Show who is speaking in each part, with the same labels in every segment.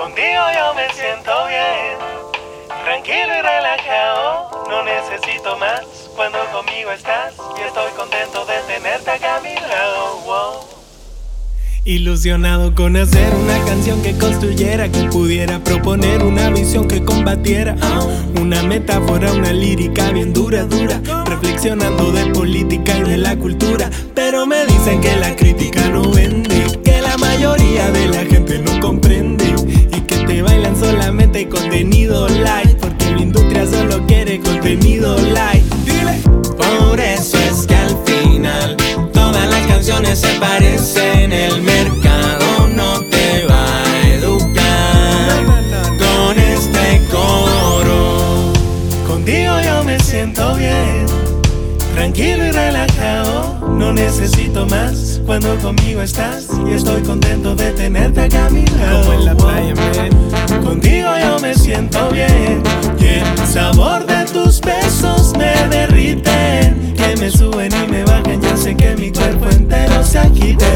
Speaker 1: Contigo yo me siento bien, tranquilo y relajado, no necesito más cuando conmigo estás y estoy contento de tenerte acá a mi lado. Wow.
Speaker 2: Ilusionado con hacer una canción que construyera, que pudiera proponer una visión que combatiera una metáfora, una lírica bien dura, reflexionando de política y de la cultura. Pero me dicen que la crítica no vende, que la mayoría de la gente no comprende y que te bailan solamente contenido light, porque la industria solo quiere contenido light. Dile.
Speaker 3: Por eso es que al final todas las canciones se parecen. El mercado no te va a educar con este coro.
Speaker 1: Contigo yo me siento bien, tranquilo y relajado, no necesito más cuando conmigo estás y estoy contento de tenerte acá a mi lado.
Speaker 2: Como en la playa, man.
Speaker 1: Contigo yo me siento bien y el sabor de tus besos me derriten, que me suben y me bajan, ya sé que mi cuerpo entero se agite.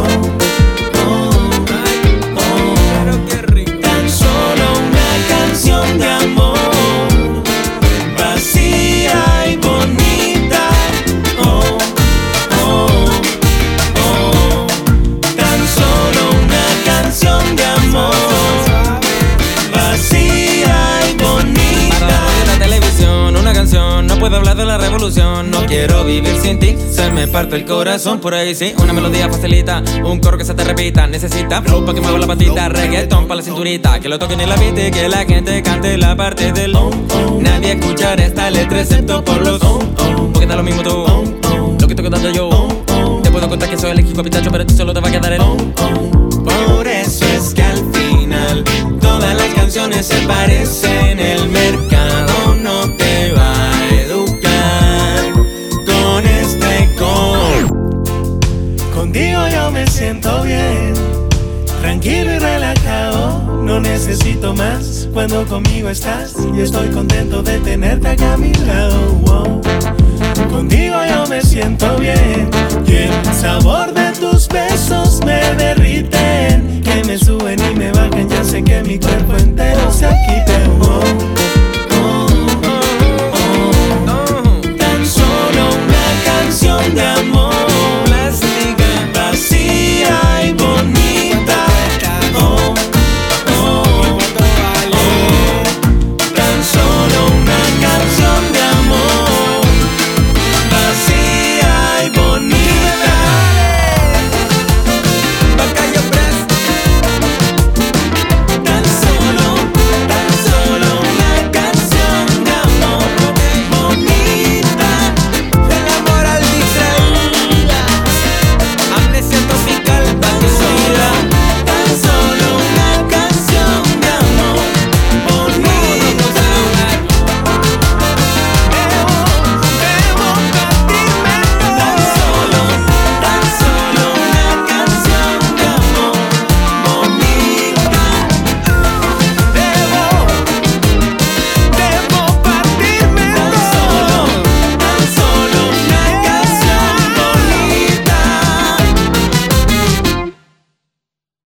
Speaker 3: Pero qué rico.
Speaker 1: Tan solo una canción de amor, vacía y bonita. Tan solo una canción de amor, vacía y bonita.
Speaker 3: Para la televisión, una canción, no puedo hablar de la revolución. No quiero vivir sin ti, se me parte el corazón. Por ahí sí, una melodía facilita, un coro que se te repita. Necesita flow pa' que mueva la patita, reggaetón pa' la cinturita, que lo toquen y la pite, que la gente cante la parte del Nadie escuchará esta letra excepto por los porque da lo mismo tú, lo que estoy contando yo. Te puedo contar que soy el equipo pitacho, pero a ti solo te va a quedar el Por eso es que al final todas las canciones se parecen. El mercado no te va a educar con este coro.
Speaker 1: Contigo yo me siento bien, tranquilo y relajado, no necesito más cuando conmigo estás y estoy contento de tenerte acá a mi lado. Wow. Contigo yo me siento bien y el sabor de tus besos me derriten, que